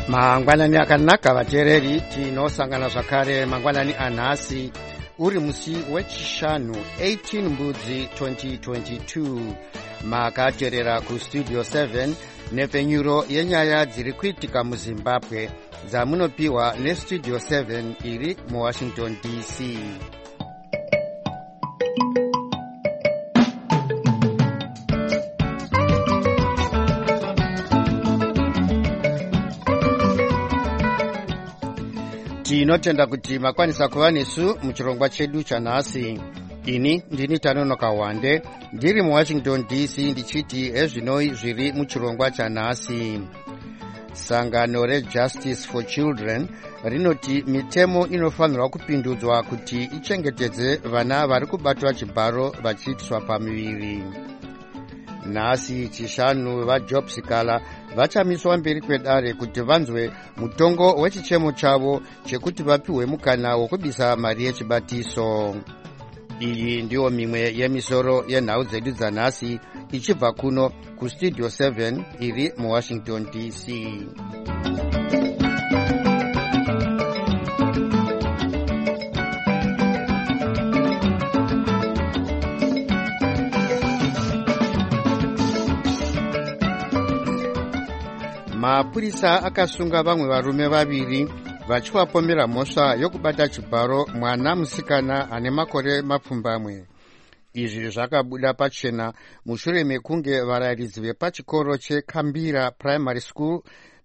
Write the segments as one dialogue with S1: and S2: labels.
S1: mangwanani akanaka vateereri, tinosangana zvakare mangwanani anhasi uri musi wechishanu 18 mbudzi 2022. makateerera kustudio 7 nepfenyuro yenyaya dziri kuitika muzimbabwe dzamunopiwa nestudio 7 iri muwashington dc. tinotenda kuti makwanisa kuva nesu muchirongwa chedu chanhasi. ini ndini Tanonoka Wande ndiri muwashington dc ndichiti ezvinoi zviri muchirongwa chanhasi. sangano rejustice for children rinoti mitemo inofanirwa kupindudzwa kuti ichengetedze vana vari kubatwa chibharo vachiitiswa pamuviri. nhasi chishanu vajob sikala vachamiswa mberi kwedare kuti vanzwe mutongo wechichemo chavo chekuti vapiwe mukana wokubisa mari yechibatiso. iyi ndiyo mimwe yemisoro yenhau dzedu dzanhasi ichibva kuno kustudio 7 iri muwashington dc. mapurisa akasunga vamwe varume vaviri vachivapomera mhosva yokubata chibharo mwana musikana ane makore mapfumbamwe. izvi zvakabuda pachena mushure mekunge varairidzi vepachikoro chekambira primary school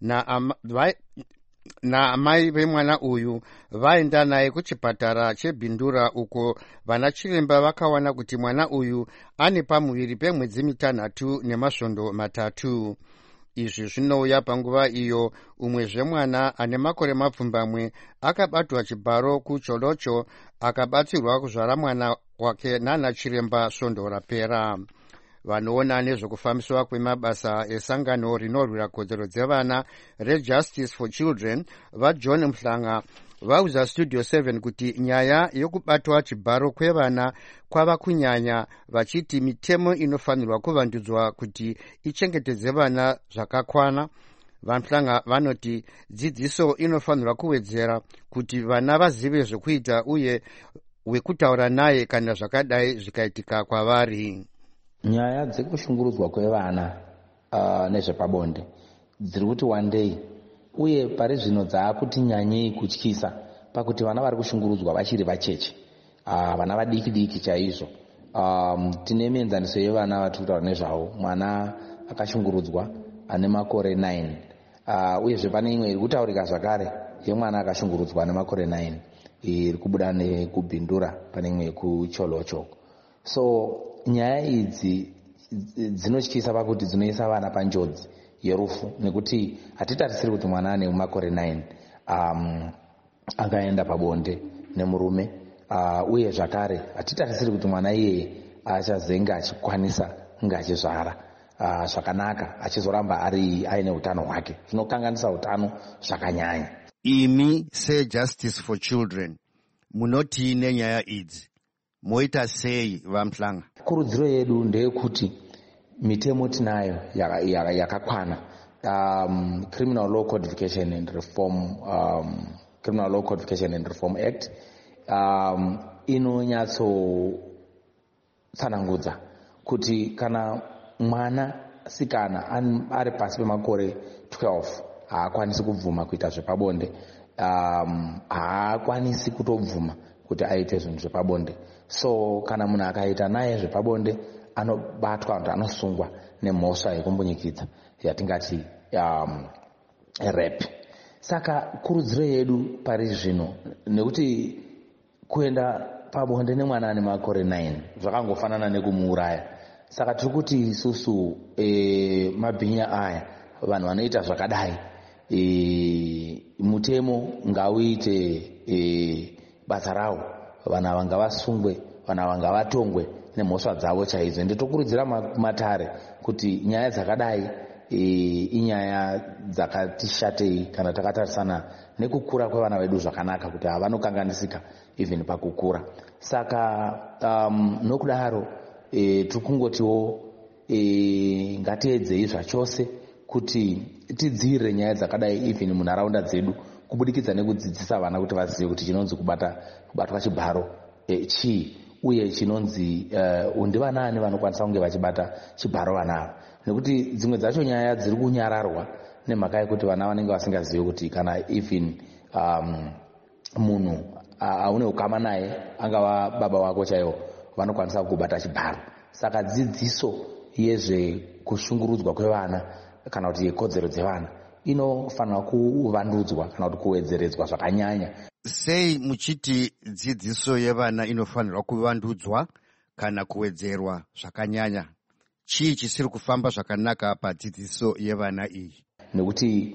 S1: naamai vemwana uyu vaenda naye kuchipatara chebhindura uko vana chiremba vakawana kuti mwana uyu ane pamuviri pemwedzi 6 nemasvondo 3. izvi zvinouya panguva iyo umwezve mwana ane makore mapfumbamwe akabatwa chibharo kucholocho akabatsirwa kuzvara mwana wake nana chiremba svondo rapera. vanoona nezvekufambiswa kwemabasa esangano rinorwira kodzero dzevana rejustice for children vajohn mhlanga vauza studio 7 kuti nyaya yokubatwa chibharo kwevana kwava kunyanya, vachiti mitemo inofanirwa kuvandudzwa kuti ichengetedze vana zvakakwana. vamhlanga vanoti dzidziso inofanirwa kuwedzera kuti vana vazive zvekuita uye wekutaura naye kana zvakadai zvikaitika kwavari.
S2: nyaya dzekushungurudzwa kwevana nezvepabonde dziri kuti wandei, uye pari zvino dzaakuti nyanyei kutyisa pakuti vana vari kushungurudzwa vachiri vacheche, vana vadiki diki chaizvo. tine mienzaniso yevana vatiri kutaura nezvavo, mwana akashungurudzwa ane makore 9, uyezve pane imwe iri kutaurika zvakare yemwana akashungurudzwa ane makore 9 iri kubuda nekubhindura pane imwe kucholocho. so nyaya idzi dzinotyisa pakuti dzinoisa vana panjodzi yerufu, nekuti hatitarisiri kuti mwana ane makore 9 akaenda pabonde nemurume, uye zvakare hatitarisiri kuti mwana iyeye achazenga achikwanisa kunge achizvara zvakanaka achizoramba aine utano hwake. zvinokanganisa utano zvakanyanya.
S1: imi sejustice for children munoti nenyaya idzi, moita sei vamhlanga?
S2: kurudziro yedu ndeyekuti mitemo tinayo yakakwana. Criminal Law Codification and Reform, Criminal Law Codification and Reform Act inonyatsotsanangudza kuti kana mwana sikana ari pasi pemakore 12 haakwanisi kubvuma kuita zvepabonde, haakwanisi kutobvuma kuti aite zvinhu zvepabonde. so kana munhu akaita naye zvepabonde anobatwa kuti anosungwa nemhosva yekumbundikidza yatingati rep. saka kurudziro yedu pari zvino, nekuti kuenda pabonde nemwana ane makore 9 zvakangofanana nekumuuraya. saka tiri kuti isusu mabhinya aya vanhu vanoita zvakadai, mutemo ngauite basa rawo, vanhu ava ngavasungwe, vanhu ava ngavatongwe nemhosva dzavo chaidzo. nditokurudzira matare kuti nyaya dzakadai inyaya dzakatishatei kana takatarisana nekukura kwevana vedu zvakanaka, kuti havanokanganisika even pakukura. saka nokudaro tiri kungotiwo ngatiedzei zvachose kuti tidzivirire nyaya dzakadai even munharaunda dzedu kubudikidza nekudzidzisa vana kuti vazive kuti chinonzi kubatwa chibharo chii uye chinonzi ndivanaani vanokwanisa kunge vachibata chibharo vana ava, nekuti dzimwe dzacho nyaya dziri kunyararwa nemhaka yekuti vana vanenge vasingazivi kuti kana even munhu aune ukama naye angava baba vako chaivo vanokwanisa kubata chibharo. Saka dzidziso yezvekushungurudzwa kwevana kana kuti yekodzero dzevana inofanira kuvandudzwa kana kuti kuwedzeredzwa zvakanyanya.
S1: Sei muchiti dzidziso yevana inofanirwa kuvandudzwa kana kuwedzerwa zvakanyanya? Chii chisiri kufamba zvakanaka padzidziso yevana iyi?
S2: Nekuti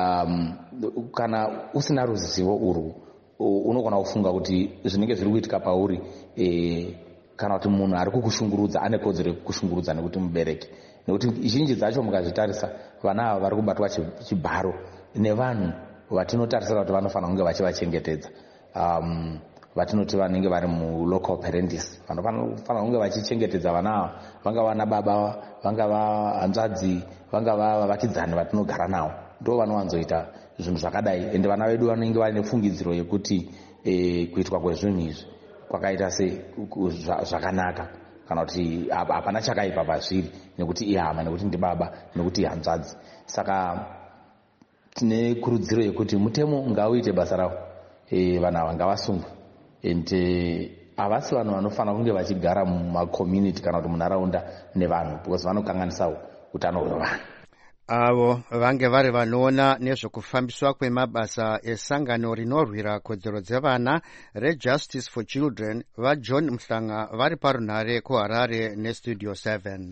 S2: kana usina ruzivo urwu unogona kufunga kuti zvinenge zviri kuitika pauri kana kuti munhu ari kukushungurudza ane kodzero yekukushungurudza nekuti mubereki, nekuti zhinji dzacho mukazvitarisa vana ava vari kubatwa chibharo nevanhu vatinotarisira kuti vanofanira kunge vachivachengetedza, vatinoti vanenge vari mulocal parentis, vanofanira kunge vachichengetedza vana ava, vanga vana baba, vangava hanzvadzi, vangava vakidzani vatinogara navo, ndo vanowanzoita zvinhu zvakadai. Ende vana vedu vanenge vane fungidziro yekuti kuitwa kwezvinhu izvi kwakaita se zvakanaka kana kuti hapana chakaipa pazviri nekuti ihama, nekuti ndibaba, nekuti hanzvadzi. Saka tine kurudziro yekuti mutemo ngauite basa rawo, vanhu ava ngavasungwe, ende havasi vanhu vanofanira kunge vachigara mumakommunity kana kuti munharaunda nevanhu because vanokanganisawo utano hwevanhu.
S1: Avo vange vari vanoona nezvekufambiswa kwemabasa esangano rinorwira kodzero dzevana reJustice for Children vaJohn Mhlanga vari parunhare kuHarare neStudio 7.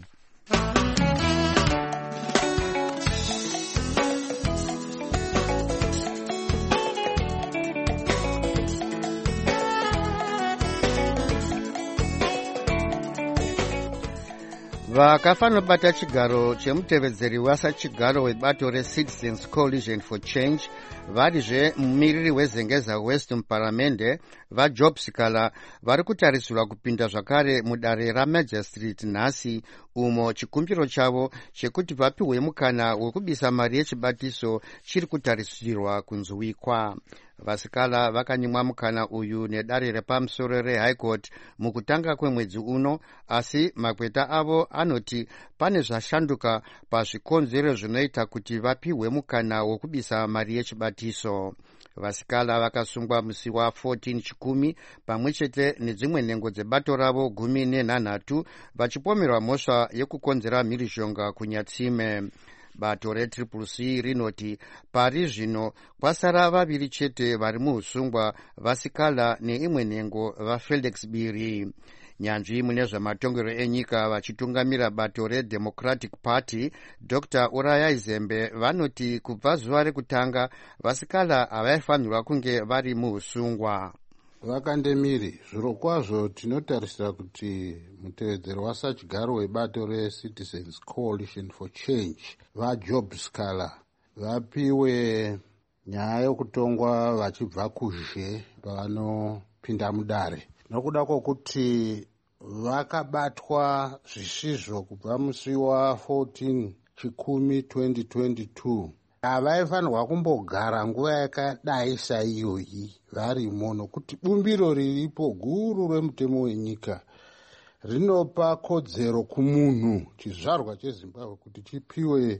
S1: Vakafanobata chigaro chemutevedzeri wasachigaro webato reCitizens Coalition for Change varizve mumiriri wezengeza West muparamende vaJob Sikala vari kutarisirwa kupinda zvakare mudare raMagistrate nhasi, umo chikumbiro chavo chekuti vapiwe mukana wekubisa mari yechibatiso chiri kutarisirwa kunzwikwa. Vasikala vakanyimwa mukana uyu nedare repamusoro reHigh Court mukutanga kwemwedzi uno, asi makweta avo anoti pane zvashanduka pazvikonzero zvinoita kuti vapiwe mukana wokubisa mari yechibatiso. Vasikala vakasungwa musi wa14 Chikumi pamwe chete nedzimwe nhengo dzebato ravo 13 vachipomerwa mhosva yekukonzera mhirizhonga kunyatsime. Bato reCCC rinoti pari zvino kwasara vaviri chete vari muusungwa, Vasikala neimwe nhengo vaFelix Biri. Nyanzvi mune zvamatongero enyika vachitungamira bato reDemocratic Party Dr. Uraya Izembe vanoti kubva zuva rekutanga Vasikala havaifanirwa kunge vari muusungwa.
S3: Vakandemiri, zviro kwazvo tinotarisira kuti mutevedzeri wasachigaro webato reCitizens Coalition for Change vaJob Sikala vapiwe nyaya yokutongwa vachibva kuzhe pavanopinda mudare, nokuda kwokuti vakabatwa zvisizvo kubva musi wa14 Chikumi 2022. Havaifanirwa kumbogara nguva yakadai saiyoyi varimo, nokuti bumbiro riripo guru remutemo wenyika rinopa kodzero kumunhu chizvarwa cheZimbabwe kuti chipiwe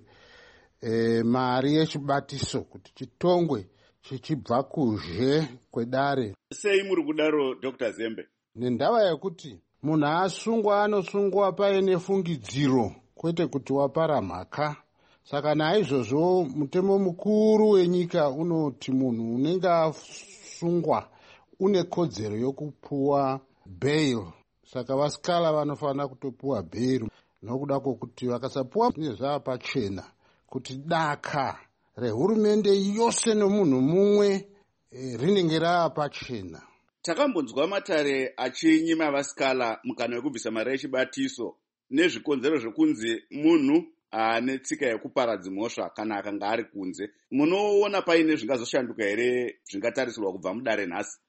S3: mari yechibatiso kuti chitongwe chichibva kuzhe kwedare.
S4: Sei muri kudaro Dr. Zembe?
S3: Nendava yekuti munhu asungwa anosungwa paine fungidziro kwete kuti wapara mhaka. Saka naizvozvo mutemo mukuru wenyika unoti munhu unenge asungwa une kodzero yokupuwa bail. Saka Vasikala vanofanira kutopuwa bail, nokuda kwokuti vakasapuwa nezvava pachena kuti daka rehurumende yose nomunhu mumwe rinenge rava pachena.
S4: Takambonzwa Matare achinyima Vasikala mukana wekubvisa mari yechibatiso nezvikonzero zvekunzi munhu ane tsika yekuparadza mhosva kana akanga ari kunze. Munoona paine zvingazoshanduka here zvingatarisirwa kubva mudare nhasi?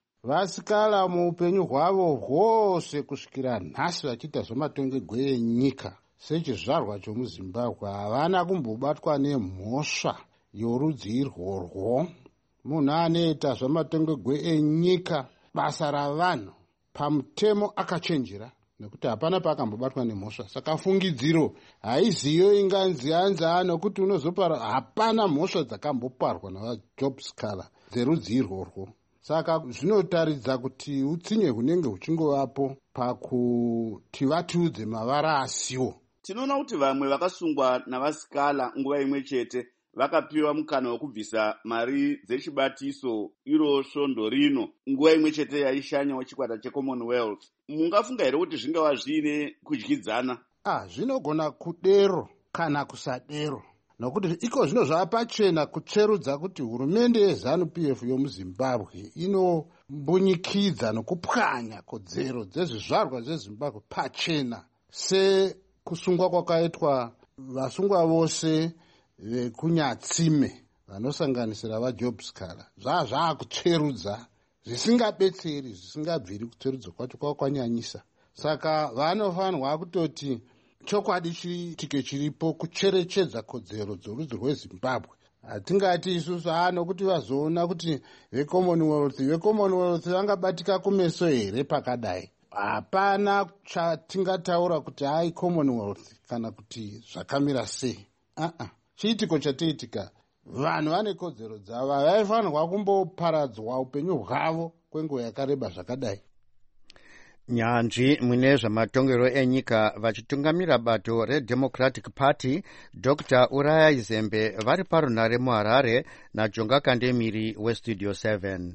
S3: Vasikala muupenyu hwavo hwose kusvikira nhasi vachiita zvematongerwo enyika sechizvarwa chomuzimbabwe havana kumbobatwa nemhosva yorudzi irworwo. Munhu anoita zvamatongogwe enyika basa ravanhu pamutemo akachenjera, nekuti hapana paakambobatwa nemhosva. Saka fungidziro haiziyo inganzi anza nokuti unozopara. Hapana mhosva dzakamboparwa navaJob Scaler dzerudzi irworwo. Saka zvinotaridza kuti utsinye hunenge huchingovapo pakuti vatiudze mavara asiwo.
S4: Tinoona kuti vamwe vakasungwa navaScaler nguva imwe chete vakapiwa mukana wekubvisa mari dzechibatiso iro svondo rino nguva imwe chete yaishanyawo chikwata cheCommonwealth. Mungafunga here kuti zvingava zviine kudyidzana?
S3: Zvinogona kudero kana kusadero, nokuti iko zvino zvapachena kutsverudza kuti hurumende yeZANU-PF yomuZimbabwe inombunyikidza nokupwanya kodzero dzezvizvarwa zveZimbabwe pachena, sekusungwa kwakaitwa vasungwa vose vekunyatsime vanosanganisira vaJob Scaler. Zvaakutsverudza zvisingabetseri, zvisingabviri. Kutsverudzwa kwacho kwakwanyanyisa. Saka vanofanirwa kutoti chokwadi chiitike chiripo kucherechedza kodzero dzorudzi rweZimbabwe. Hatingati isusu nokuti vazoona kuti veCommonwealth vangabatika kumeso here pakadai. Hapana chatingataura kuti Commonwealth kana kuti zvakamira sei. Chiitiko chatiitika, vanhu vane kodzero dzavo, vaifanirwa kumboparadzwa upenyu hwavo kwenguva yakareba zvakadai.
S1: Nyanzvi mune zvamatongero enyika vachitungamira bato reDemocratic Party, Dr. Uraya Izembe vari parunhare muHarare naJonga Kandemiri weStudio 7.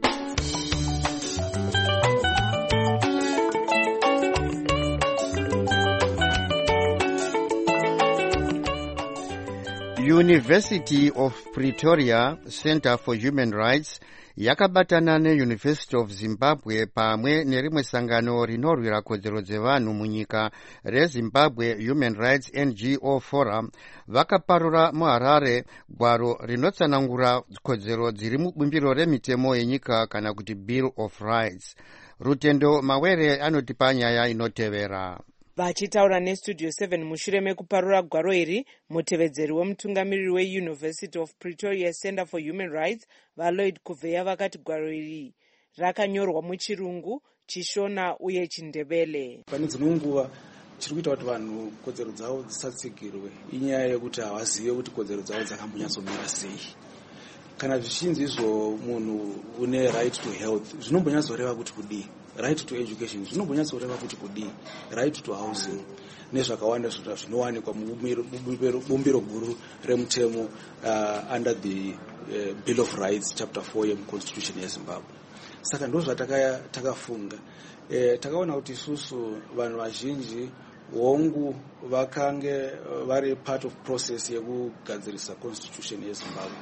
S1: University of Pretoria Center for Human Rights yakabatana neUniversity of Zimbabwe pamwe nerimwe sangano rinorwira kodzero dzevanhu munyika reZimbabwe Human Rights NGO Forum vakaparura muHarare gwaro rinotsanangura kodzero dziri mubumbiro remitemo yenyika kana kuti Bill of Rights. Rutendo Mawere anotipa nyaya inotevera.
S5: Vachitaura neStudio 7 mushure mekuparura gwaro iri, mutevedzeri wemutungamiriri weUniversity of Pretoria Center for Human Rights vaLloyd Kuveya vakati gwaro iri rakanyorwa muchirungu, chishona uye chindebele.
S6: Pane dzimwe nguva chiri kuita kuti vanhu kodzero dzavo dzisatsigirwe inyaya yekuti havazive kuti kodzero dzavo dzakambonyatsomira sei. Kana zvichinzi izvo munhu une right to health zvinombonyatsoreva kuti kudii, right to education zvinombonyatsoreva kuti kudii, right to housing nezvakawanda zvinowanikwa mubumbiro guru remutemo under the Bill of Rights chapter 4 yemuconstitution yeZimbabwe. Saka ndo zvatakafunga. Takaona kuti isusu vanhu vazhinji hongu vakange vari part of process yekugadzirisa constitution yeZimbabwe,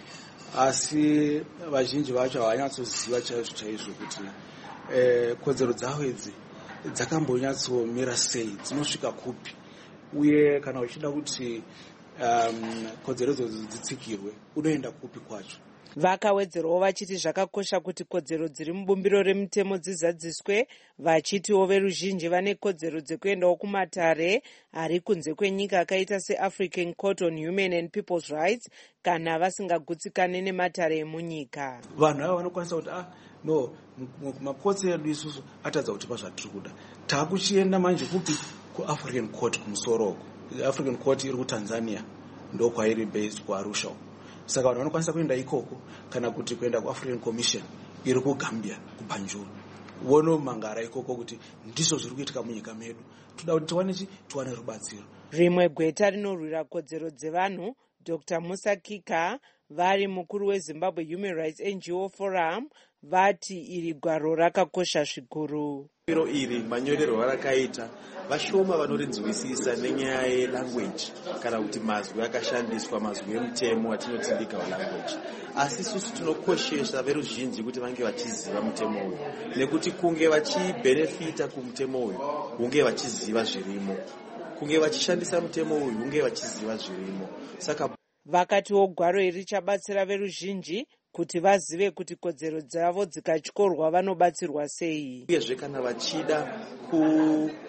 S6: asi vazhinji vacho havanyatsoziva chaizvo kuti kodzero dzavo idzi dzakambonyatsomira sei, dzinosvika kupi, uye kana uchida kuti kodzero idzodzo dzitsikirwe unoenda kupi kwacho.
S5: Vakawedzerawo vachiti zvakakosha kuti kodzero dziri mubumbiro remutemo dzizadziswe, vachitiwo veruzhinji vane kodzero dzekuendawo kumatare ari kunze kwenyika akaita seAfrican Court on Human and People's Rights kana vasingagutsikane nematare emunyika.
S6: Vanhu ava vanokwanisa kuti no makotsi edu isusu atadza kutipa zvatiri kuda, taakuchienda manje kupi? kuAfrican Court kumusoroko. African Court iri kuTanzania ndokwairi based kuArusha. Saka vanhu vanokwanisa kuenda ikoko kana kuti kuenda kuAfrican Commission iri kuGambia kuBanjul. Wono mangara ikoko kuti ndizvo zviri kuitika munyika medu. Toda kuti tiwane rubatsiro.
S5: Rimwe gweta rinorwira kodzero dzevanhu, Dr. Musa Kika, vari mukuru weZimbabwe Human Rights NGO Forum, vati iri gwaro rakakosha zvikuru.
S7: Biro iri manyorero rakaita vashoma vanorinzwisisa nenyaya yelanguage kana kuti mazwi akashandiswa, mazwi emutemo atinoti legal language. Asi isusu tinokoshesa veruzhinji kuti vange vachiziva mutemo uyu, nekuti kunge vachibenefita kumutemo uyu hunge vachiziva zvirimo, kunge vachishandisa mutemo uyu hunge vachiziva zvirimo. Saka
S5: vakatiwo gwaro iri chabatsira veruzhinji kuti vazive kuti kodzero dzavo dzikatyorwa vanobatsirwa sei.
S7: Uyezve kana vachida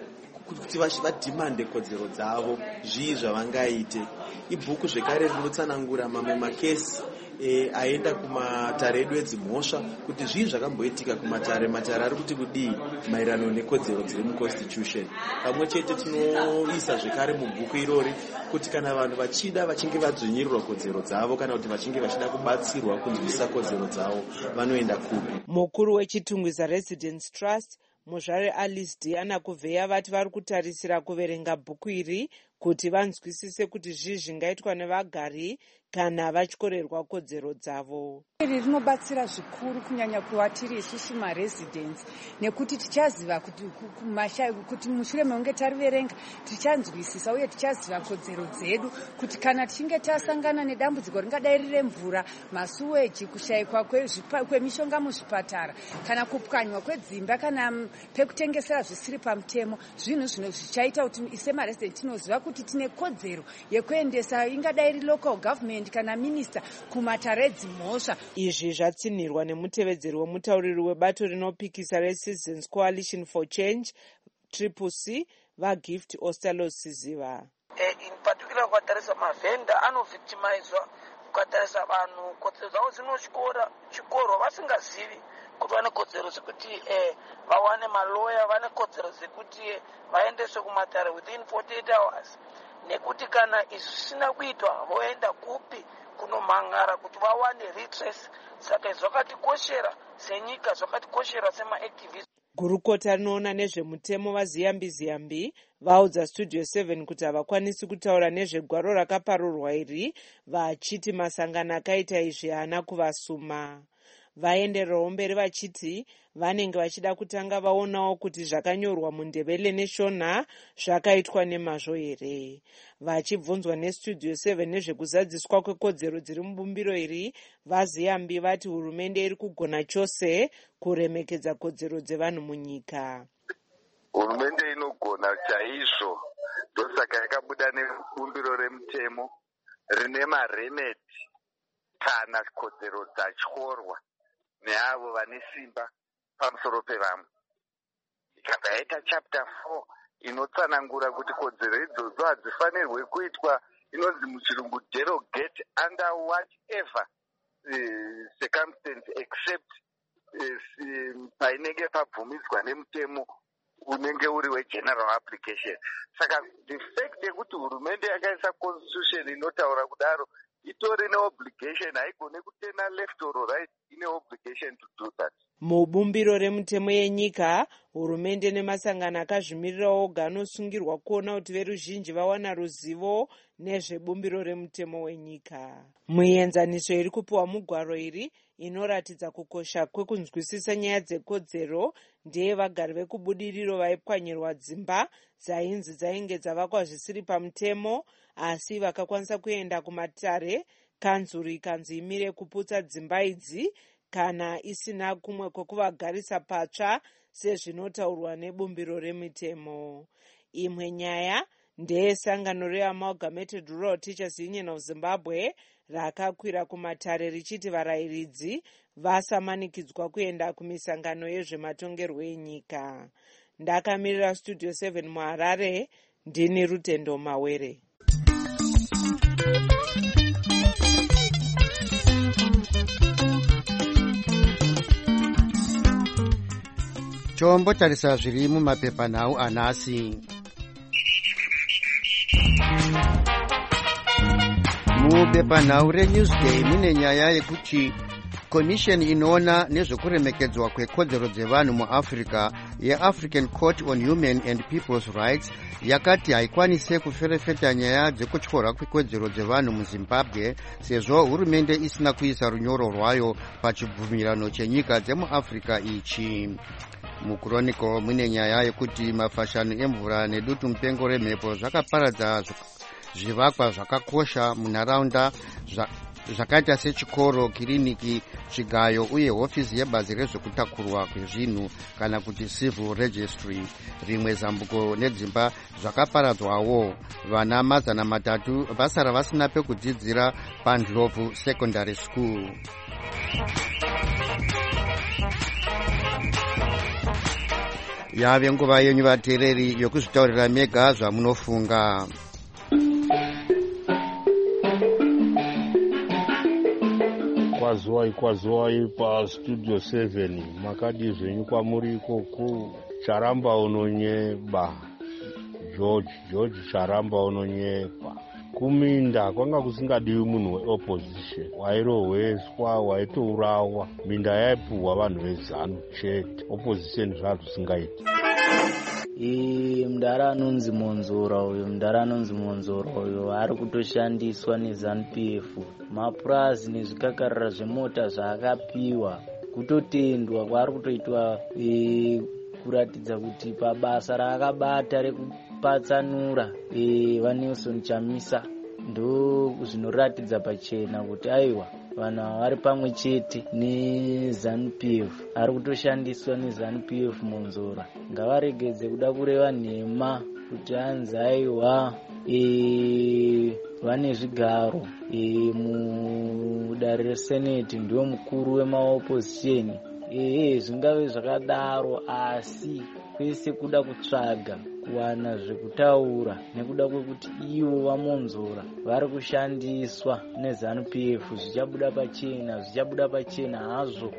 S7: kuti vadhimande kodzero dzavo zvii zvavangaite. Ibhuku zvekare rinotsanangura mamwe makesi aenda kumatare edu edzimhosva kuti zvii zvakamboitika kumatare ari kuti kudii maererano nekodzero dziri muconstitution. Pamwe chete tinoisa zvekare mubhuku irori kuti kana vanhu vachinge vadzvinyirirwa kodzero dzavo kana kuti vachinge vachida kubatsirwa kunzwisisa kodzero dzavo vanoenda kupi.
S5: Mukuru wechitungwiza Residence Trust Muzvare Alice D Anakuvheya vati vari kutarisira kuverenga bhuku iri kuti vanzwisise kuti zvii zvingaitwa nevagari kana vachkorerwa kodzero dzavo.
S8: Iri rinobatsira zvikuru kunyanya kuvatiri isusu maresidents nekuti tichaziva kuti mushure mekunge tariverenga tichanzwisisa uye tichaziva kodzero dzedu kuti kana tichinge tasangana nedambudziko ringadai riri mvura, masuweji, kushayikwa kwemishonga muzvipatara kana kupwanywa kwedzimba kana pekutengesera zvisiri pamutemo, zvinhu zvichaita kuti semaresidents tinoziva kuti tine kodzero yekuendesa ingadai iri local government kana minister kumatare edzimhosva.
S5: Izvi zvatsinirwa nemutevedzeri wemutauriri webato rinopikisa reCitizens Coalition for Change CCC vaGift Ostalos Siziva.
S9: In particular ukatarisa mavhenda anovhictimizwa, ukatarisa vanhu kodzero dzavo dzinoshikorwa vasingazivi kuti vane kodzero dzekuti vawane maloya, vane kodzero dzekuti vaendeswe kumatare within 48 hours, nekuti kana izvi zvisina kuitwa voenda kupi kunomhangara kuti vawane redress. Saka zvakatikoshera senyika, zvakatikoshera semaactivists.
S5: Gurukota rinoona nezvemutemo vaZiyambi vaudza Studio 7 kuti havakwanisi kutaura nezvegwaro rakaparurwa iri, vachiti masangano akaita izvi haana kuvasuma. Vaendererawo mberi vachiti vanenge vachida kutanga vaonawo kuti zvakanyorwa muNdebele neShona zvakaitwa nemazvo here. Vachibvunzwa neStudio 7 nezvekuzadziswa kwekodzero dziri mubumbiro iri, vaZiyambi vati hurumende iri kugona chose kuremekedza kodzero dzevanhu munyika.
S10: Hurumende inogona chaizvo, ndosaka yakabuda nebumbiro remutemo rine maremeti kana kodzero dzatyorwa neavo vane simba pamusoro pevamwe. Ikabva yaita chapter 4 inotsanangura kuti kodzero idzodzo hadzifanirwe kuitwa, inonzi muchirungu derogate under whatever circumstance except painenge pabvumidzwa nemutemo unenge uri wegeneral application. Saka the fact yekuti hurumende yakaisa constitution inotaura kudaro, itori neobligation, haigone kutena left or right, ine obligation to do that.
S5: Mubumbiro remutemo yenyika, hurumende nemasangano akazvimirirawo oga anosungirwa kuona kuti veruzhinji vawana ruzivo nezvebumbiro remutemo wenyika. Muenzaniso iri kupiwa mugwaro iri inoratidza kukosha kwekunzwisisa nyaya dzekodzero ndeye vagari vekubudiriro vaipwanyirwa dzimba dzainzi dzainge dzavakwa zvisiri pamutemo, asi vakakwanisa kuenda kumatare. Kanzuru ikanzi imire kuputsa dzimba idzi kana isina kumwe kwekuvagarisa patsva sezvinotaurwa nebumbiro remutemo. Imwe nyaya ndeyesangano reAmalgamated Rural Teachers Union of Zimbabwe rakakwira kumatare richiti varayiridzi vasamanikidzwa kuenda kumisangano yezvematongerwo enyika. Ndakamirira Studio 7 muHarare, ndini Rutendo Mawere.
S1: Tombotarisa zviri mumapepanhau anhasi. Mupepanhau reNewsday mune nyaya yekuti Commission inoona nezvekuremekedzwa kwekodzero dzevanhu muAfrica yeAfrican Court on Human and People's Rights yakati haikwanise kuferefeta nyaya dzekutyorwa kwekodzero dzevanhu muZimbabwe sezvo hurumende isina kuisa runyoro rwayo pachibvumirano chenyika dzemuAfrica ichi. Muchronicle mune nyaya yekuti mafashano emvura nedutu mupengo remhepo zvakaparadza zvivakwa zvakakosha munharaunda zvakaita sechikoro, kiriniki, chigayo uye hofisi yebazi rezvekutakurwa kwezvinhu kana kuti civil registry. Rimwe zambuko nedzimba zvakaparadzwawo. Vana mazana matatu vasara vasina pekudzidzira paNdlovu Secondary School. yave nguva yenyu vateereri yokuzvitaurira mega zvamunofunga.
S11: Kwazuwai pastudio 7 makadi zvenyu kwamuri ikoko. Charamba unonyeba George Charamba unonyepa. Kuminda kwanga kusingadiwi munhu weopposition, wairohweswa, waitourawa. Minda yaipuhwa vanhu vezanu chete, opposition zvazvisingaiti.
S12: Mudara anonzi Monzora uyo ari kutoshandiswa neZANU-PF. Mapurazi nezvikakarira zvemota zvaakapiwa kutotendwa kwaari kutoitwa kuratidza kuti pabasa raakabata rekupatsanura vaNelson Chamisa ndo zvinoratidza pachena kuti aiwa vanhu vari pamwe chete neZANU-PF, ari kutoshandiswa neZANU-PF. Monzora ngavaregedze kuda kureva nhema kuti anzi aiwa vane zvigaro mudare reseneti ndiwo mukuru wemaopposition. Zvingave zvakadaro, asi kwese kuda kutsvaga kuwana zvekutaura nekuda kwekuti ivo vaMonzora vari kushandiswa neZANU-PF. Zvichabuda pachena hazvo.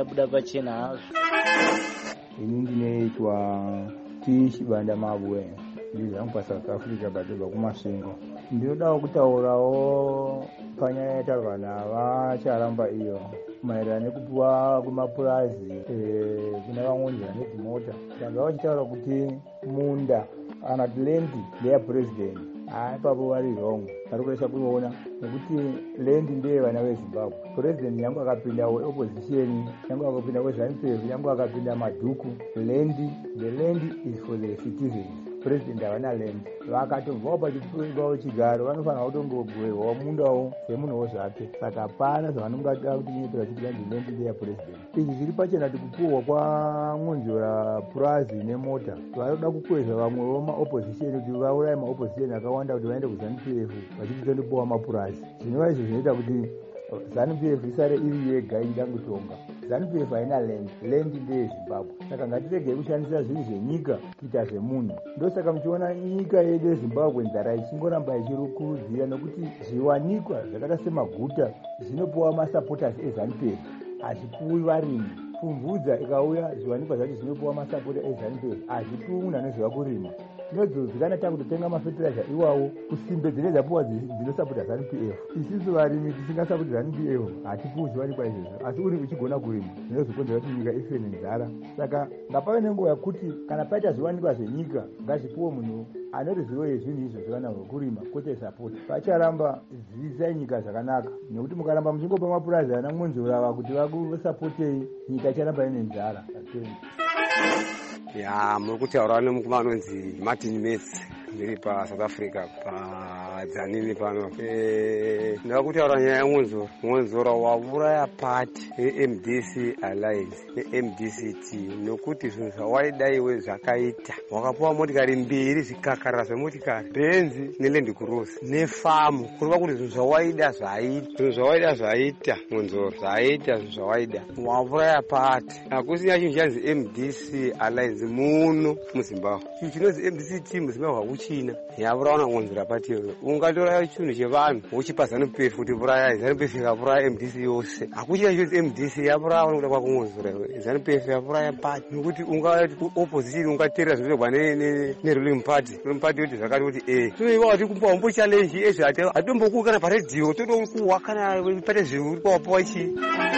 S13: Ini ndinoitwa Tishibanda Mabwe, ndizangu paSouth Africa badobva kumasvingo. Ndinodawo kutaurawo panyaya yataurwa navacharamba iyo maererano nekupiwa kwemapurazi kuna vamwonzera nedzimota. Tanga vachitaura kuti munda kana kuti lendi ndeyapurezidendi. Ipapo vari wrong. Vari kuresha kuiona nekuti lendi ndeye vana veZimbabwe. Purezidendi nyange akapinda weopposition, nyange akapinda weZANU-PF, nyange akapinda madhuku. The land is for the citizens. President havana land. Vakatobvawo pachipfuurwawo chigaro vanofanira kutongogwehwawo mundawo semunhuwo zvake. Saka hapana zvavanongada kuti nyepera vachiti vanzi land ndeyapurezidendi. Izvi zviri pachena kuti kupuhwa kwaMonzora purazi nemota vanoda kukwezva vamwewo maopposition kuti vauraye maopposition akawanda kuti vaende kuZANU-PF vachiti tondopuwa mapurazi. Zvinova izvo zvinoita kuti ZANU-PF isare iri yega ichidangutonga. ZANU-PF haina land ndeyeZimbabwe. Saka ngatiregei kushandisa zvinhu zvenyika kuita zvemunhu. Ndosaka muchiona nyika yedu yeZimbabwe nzara ichingoramba ichikurudzira nokuti zviwanikwa zvakaita semaguta zvinopuwa masupporters eZANU-PF, hazvipuwi varimi. Pfumvudza ikauya zviwanikwa zvacho zvinopuwa masapota eZANU-PF, hazvipuwi munhu anoziva kurima. Ndozvikanata kutotenga mafetiriza iwawo kusimbe dzine dzapuwa dzinosapota ZANU-PF. Isusu varimi tisingasapoti ZANU-PF hatipuwi zviwanikwa izvozvo, asi uri uchigona kurima zvinozokonzera kuti nyika ife nenzara. Saka ngapave nenguva yekuti kana paita zviwanikwa zvenyika ngazvipuwe munhu ane ruzivo yezvinhu izvo zvakana rwekurima, kwete sapoti. Pacharamba dzidzisai nyika zvakanaka, nekuti mukaramba muchingopa mapurazi ana Monzora kuti vakusapotei, nyika icharamba ine nzara.
S14: Muri kutaura nemukumanonzi Martin Metz, ndiri paSouth Africa padzanini pano. Ndava kutaura nyaya yaMonzora wauraya pati yeMDC Alliance neMDCT nokuti zvinhu zvawaidaiwe zvakaita. Wakapuwa motikari 2 zvikakarira zvemotikari, Benzi neLand Cruiser nefamu, kureva kuti zvinhu zvawaida zvaita Monzora, zvaita zvinhu zvawaida. Wauraya pati. Hakusina chinhu chanzi MDC Alliance muno muZimbabwe. Chinhu chinonzi MDCT muZimbabwe hakuchina. Yauraona Monzora pati iyoyo. Ungatora chinhu chevanhu wochipa ZANU-PF kuti uraya, ZANU-PF ikauraya MDC yose. Hakuchina chinonzi MDC yauraya nokuda kwako Monzora. ZANU-PF yauraya pati nokuti ungati opposition ungateerera zvinoitwa neruling party. Ruling party yoti zvakati kuti toiva kuti kumpa umbo challenge ezvati hatombokuwi kana paredhiyo totokuwa kana pate zviri pawapuwa chii.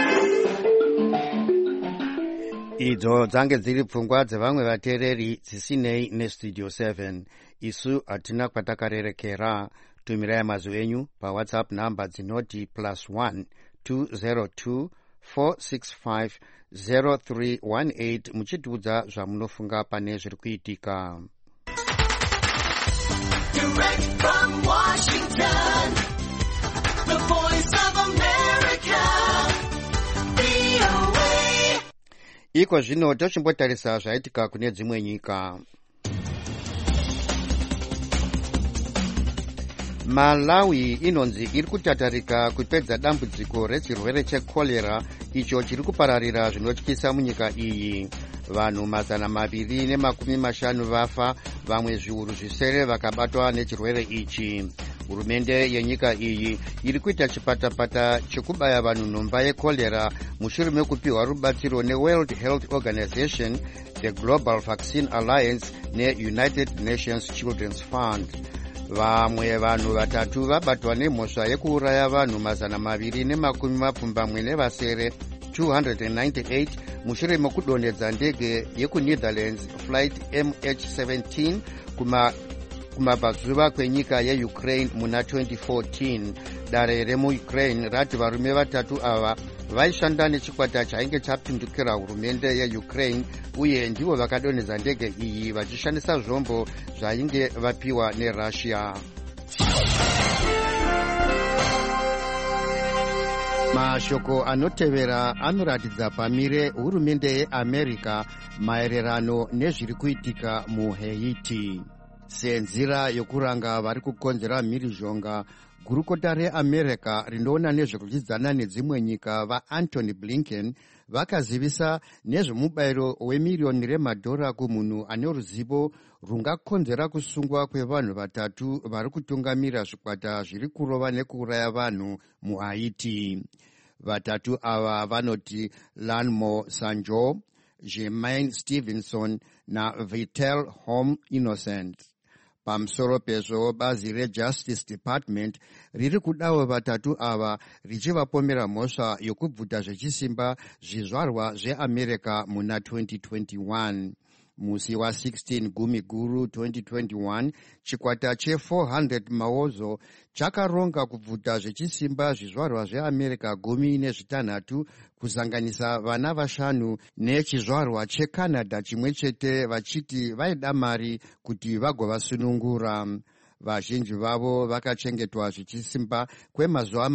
S1: Idzo dzange dziri pfungwa dzevamwe vateereri dzisinei nestudio 7. Isu hatina kwatakarerekera. Tumirai mazwi enyu paWhatsApp namba dzinoti +1 202 465 0318 muchitiudza zvamunofunga pane zviri kuitika. Direct from Washington, the voice of America, VOA. Iko zvino tochimbotarisa zvaitika kune dzimwe nyika. Malawi inonzi iri kutatarika kupedza dambudziko rechirwere chekolera icho chiri kupararira zvinotyisa munyika iyi. vanhu 250 vafa, vamwe zviuru zvisere vakabatwa nechirwere ichi. Hurumende yenyika iyi iri kuita chipatapata chekubaya vanhu nhomba yekolera mushure mekupiwa rubatsiro neWorld Health Organization, the Global Vaccine Alliance neUnited Nations Children's Fund. Vamwe vanhu 3 vabatwa nemhosva yekuuraya vanhu 270 nevasere 298 mushure mekudonhedza ndege yekuNetherlands flight MH17 kumabvazuva kwenyika yeUkraine muna 2014. Dare remuUkraine rati varume 3 ava vaishanda nechikwata chainge chapindukira hurumende yeUkraine uye ndivo vakadonhedza ndege iyi vachishandisa zvombo zvainge vapiwa neRussia. Mashoko anotevera anoratidza pamire hurumende yeAmerica maererano nezviri kuitika muHaiti. Senzira yokuranga vari kukonzera mhirizhonga, gurukota reAmerica rinoona nezvekudyidzana nedzimwe nyika vaAntony Blinken vakazivisa nezvemubayiro wemiriyoni remadhora kumunhu ane ruzivo rungakonzera kusungwa kwevanhu 3 vari kutungamira zvikwata zviri kurova nekuuraya vanhu muHaiti. 3 ava vanoti Lanmo Sanjo, Jermaine Stevenson naVitel Home Innocent. Pamusoro pezvo, bazi reJustice Department riri kudawo 3 ava richivapomera mhosva yokubvuta zvechisimba zvizvarwa zveAmerica muna 2021. Musi wa16 Gumiguru 2021, chikwata che400 maozo chakaronga kubvuta zvechisimba zvizvarwa zveAmerica 16 kusanganisa vana 5 nechizvarwa cheCanada chimwe chete, vachiti vaida mari kuti vagovasunungura. Vazhinji vavo vakachengetwa zvechisimba kwemazuva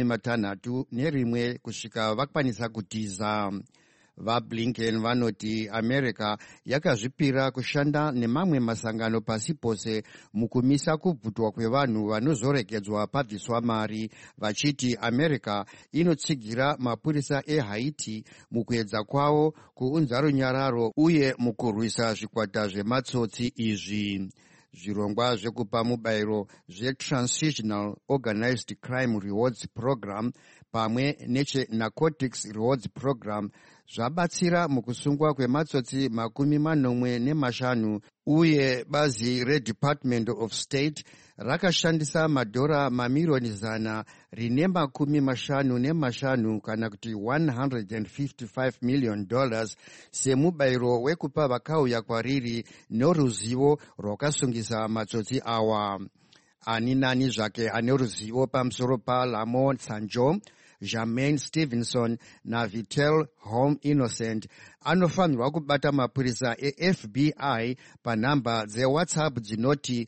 S1: 61 kusvika vakwanisa kutiza. VaBlinken vanoti America yakazvipira kushanda nemamwe masangano pasi pose mukumisa kubvutwa kwevanhu vanozoregedzwa pabviswa mari, vachiti America inotsigira mapurisa eHaiti mukuedza kwawo kuunza runyararo uye mukurwisa zvikwata zvematsotsi izvi. Zvirongwa zvekupa mubayiro zveTransitional Organized Crime Rewards Program pamwe necheNarcotics Rewards Program zvabatsira mukusungwa kwematsotsi 45 uye bazi reDepartment of State rakashandisa madhora mamirioni 100 rine 55 kana kuti $155 million semubayiro wekupa vakauya kwariri noruzivo rwakasungisa matsotsi awa. Ani nani zvake ane ruzivo pamusoro paLamo Sanjo, Jermaine Stevenson naVitel Home Innocent anofanirwa kubata mapurisa eFBI panhamba dzeWhatsApp dzinoti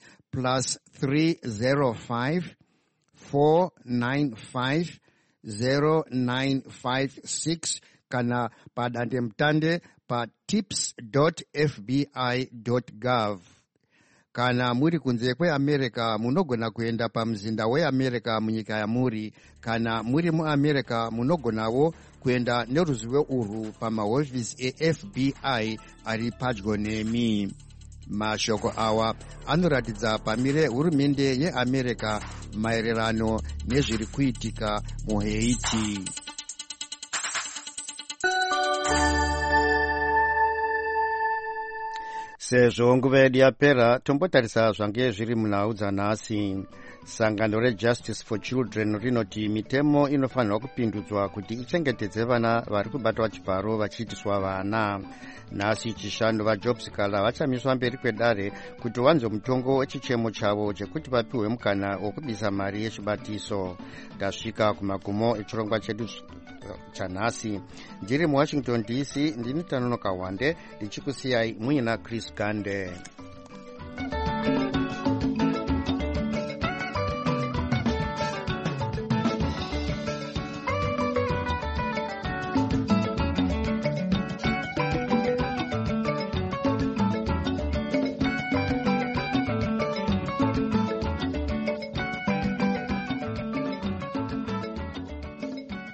S1: +305 495 0956 kana padandemutande patips.fbi.gov. Kana muri kunze kweAmerica munogona kuenda pamuzinda weAmerica munyika yamuri. Kana muri muAmerica munogonawo kuenda neruzivo urwu pamahofisi eFBI ari padyo nemi. Mashoko awa anoratidza pamire hurumende yeAmerica maererano nezviri kuitika muHaiti. Sezvo nguva yedu yapera, tombotarisa zvange zviri munhau dzanhasi. Sangano reJustice for Children rinoti mitemo inofanirwa kupindudzwa kuti ichengetedze vana vari kubatwa chibharo vachiitiswa vana. Nhasi chishanu vaJobsikala vachamiswa mberi kwedare kuti vanzwe mutongo wechichemo chavo chekuti vapiwe mukana wokubisa mari yechibatiso. Tasvika kumagumo echirongwa chedu chanhasi. Ndiri muWashington DC, ndini Tanonoka Wande ndichikusiyai muina Chris Gande.